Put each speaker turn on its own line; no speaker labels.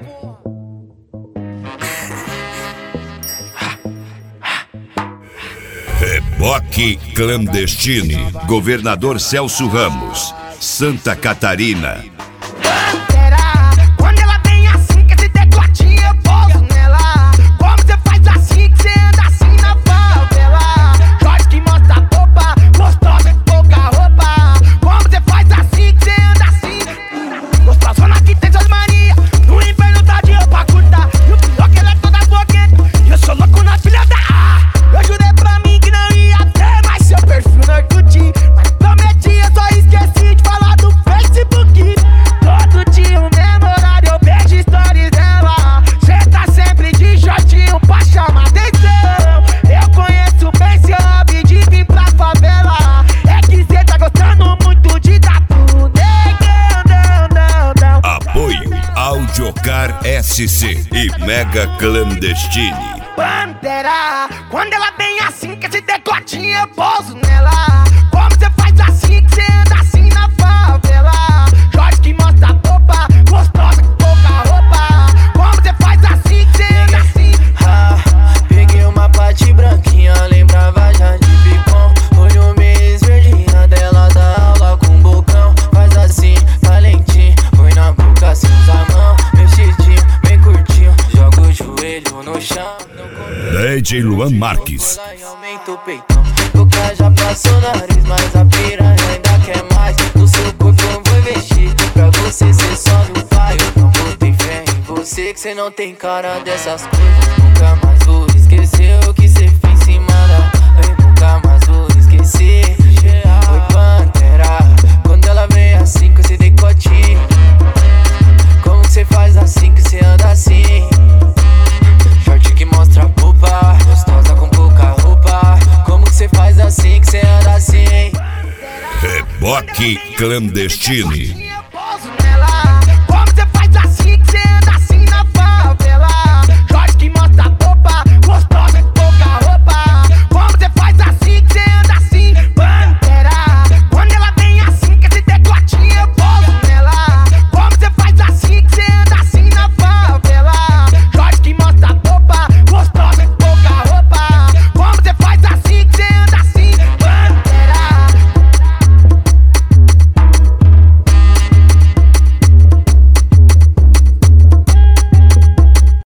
Reboque Clandestine, Governador Celso Ramos, Santa Catarina.
Quando ela vem assim, que esse decotinho eu pouso nela. Como você faz assim, que você anda assim na favela? Jorge que mostra a roupa, gostosa com pouca roupa. Como você faz assim, que você anda assim? Gostosona que tem suas manias, no inverno tá de roupa curta. E o pior que ela é toda blogueira, e eu sou louco na filha da A. Eu jurei pra mim que não ia ter mais seu perfil no Orkut, mas prometi, eu só esqueci de falar do Facebook. Todo dia o mesmo horário eu vejo stories dela. Cê tá sempre de shortinho pra chamar atenção. Eu conheço bem seu hobby de vir pra favela. É que cê tá gostando muito de dar tudo.
Apoio Audiocar SC e Mega Clandestine.
Pantera, quando ela vem assim, que esse decotinho eu pouso nela. Como você faz assim, que você anda assim na favela? Jorge que mostra a roupa, gostosa com pouca roupa. Como você faz assim, que você anda assim?
Peguei uma pate branquinha, lembrava já de picom. Olho meio esverdinha dela da aula com bocão. Faz assim, talentinho, põe na boca, se usa a mão. Mexidinho, bem curtinho, joga o joelho no chão.
DJ Luan Marques.
Aumenta o peitão, boca já passou o nariz, mas a piranha ainda quer mais. O seu corpo eu vou investir, pra você ser só do pai. Eu não botei fé em você, que cê não tem cara dessas coisas. Nunca mais vou esquecer o que cê fez em cima da... Eu nunca mais vou esquecer. Oi Pantera, quando ela vem assim com esse decotinho. Como que cê faz assim, que cê anda assim? Short que mostra a roupa, gostosa com pouca roupa. Como que cê faz assim, que cê anda assim?
Reboque Clandestine.